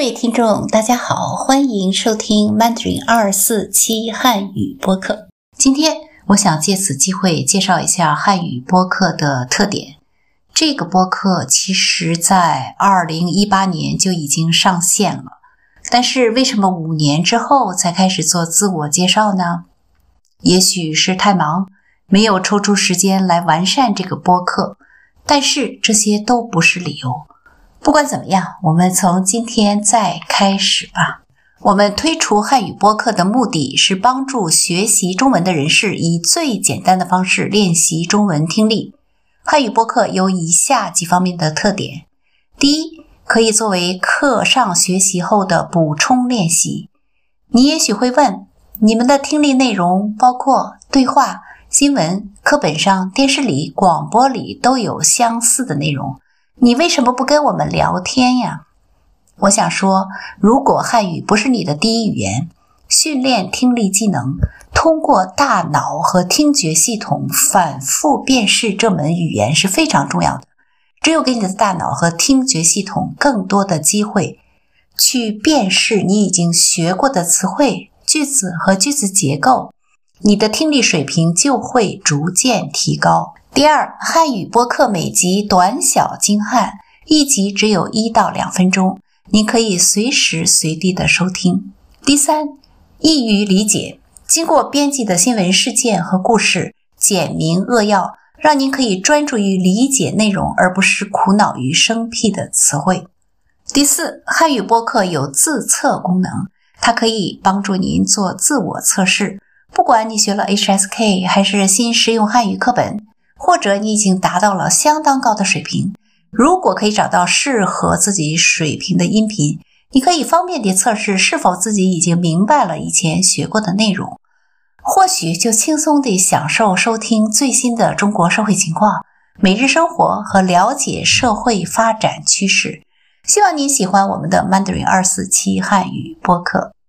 位听众大家好，欢迎收听 Mandarin 247汉语播客。今天我想借此机会介绍一下汉语播客的特点。这个播客其实在2018年就已经上线了，但是为什么5年之后才开始做自我介绍呢？也许是太忙，没有抽出时间来完善这个播客，但是这些都不是理由。不管怎么样，我们从今天再开始吧。我们推出汉语播客的目的是帮助学习中文的人士以最简单的方式练习中文听力。汉语播客有以下几方面的特点。第一，可以作为课上学习后的补充练习。你也许会问，你们的听力内容包括对话、新闻、课本上、电视里、广播里都有相似的内容，你为什么不跟我们聊天呀？我想说，如果汉语不是你的第一语言，训练听力技能，通过大脑和听觉系统反复辨识这门语言是非常重要的。只有给你的大脑和听觉系统更多的机会去辨识你已经学过的词汇、句子和句子结构，你的听力水平就会逐渐提高。第二，汉语播客每集短小精悍，一集只有1到2分钟，你可以随时随地的收听。第三，易于理解，经过编辑的新闻事件和故事简明扼要，让您可以专注于理解内容，而不是苦恼于生僻的词汇。第四，汉语播客有自测功能，它可以帮助您做自我测试，不管你学了 HSK 还是新实用汉语课本，或者你已经达到了相当高的水平，如果可以找到适合自己水平的音频，你可以方便地测试是否自己已经明白了以前学过的内容，或许就轻松地享受收听最新的中国社会情况、每日生活和了解社会发展趋势。希望您喜欢我们的 Mandarin 247汉语播客。